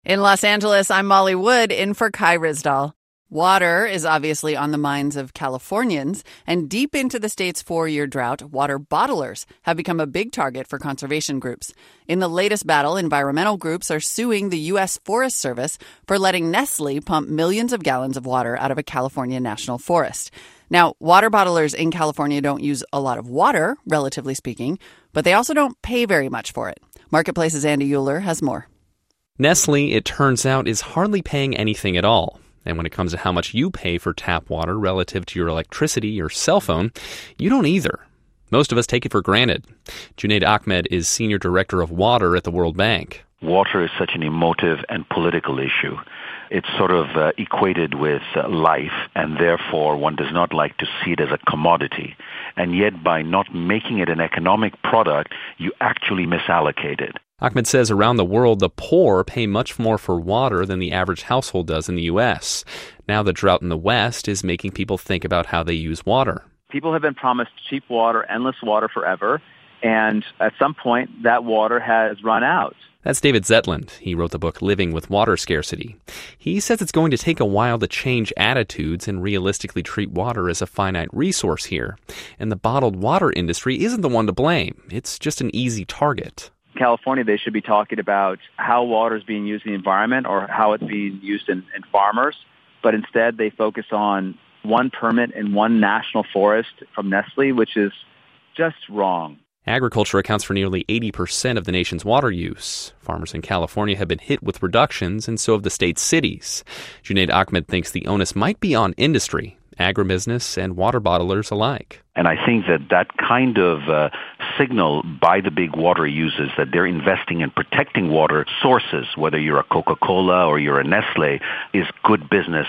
In Los Angeles, I'm Molly Wood in for Kai Ryssdal. Water is obviously on the minds of Californians, and deep into the state's 4-year drought, water bottlers have become a big target for conservation groups. In the latest battle, environmental groups are suing the U.S. Forest Service for letting Nestle pump millions of gallons of water out of a California national forest. Now, water bottlers in California don't use a lot of water, relatively speaking, but they also don't pay very much for it. Marketplace's Andy Euler has more. Nestle, it turns out, is hardly paying anything at all. And when it comes to how much you pay for tap water relative to your electricity or cell phone, you don't either. Most of us take it for granted. Junaid Ahmed is Senior Director of Water at the World Bank. Water is such an emotive and political issue. It's sort of equated with life, and therefore one does not like to see it as a commodity. And yet by not making it an economic product, you actually misallocate it. Ahmed says around the world, the poor pay much more for water than the average household does in the U.S. Now the drought in the West is making people think about how they use water. People have been promised cheap water, endless water forever, and at some point that water has run out. That's David Zetland. He wrote the book Living with Water Scarcity. He says it's going to take a while to change attitudes and realistically treat water as a finite resource here. And the bottled water industry isn't the one to blame. It's just an easy target. California, they should be talking about how water is being used in the environment or how it's being used in farmers. But instead, they focus on one permit in one national forest from Nestle, which is just wrong. Agriculture accounts for nearly 80% of the nation's water use. Farmers in California have been hit with reductions, and so have the state's cities. Junaid Ahmed thinks the onus might be on industry, agribusiness, and water bottlers alike. And I think that kind of signal by the big water users that they're investing in protecting water sources, whether you're a Coca-Cola or you're a Nestle, is good business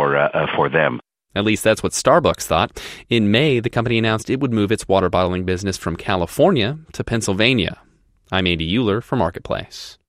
for them. At least that's what Starbucks thought. In May, the company announced it would move its water bottling business from California to Pennsylvania. I'm Andy Euler for Marketplace.